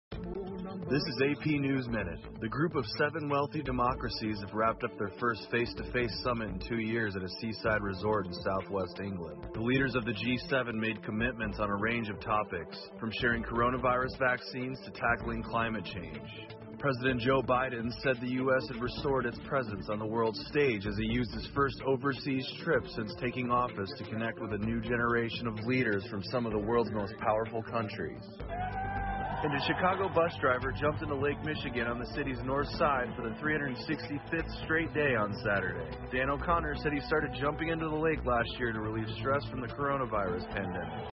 This is AP News Minute. The group of 7 wealthy democracies have wrapped up their first face-to-face summit in 2 years at a seaside resort in southwest England. The leaders of the G7 made commitments on a range of topics, from sharing coronavirus vaccines to tackling climate change. President Joe Biden said the U.S. had restored its presence on the world stage as he used his first overseas trip since taking office to connect with a new generation of leaders from some of the world's most powerful countries. And a Chicago bus driver jumped into Lake Michigan on the city's north side for the 365th straight day on Saturday. Dan O'Connor said he started jumping into the lake last year to relieve stress from the coronavirus pandemic.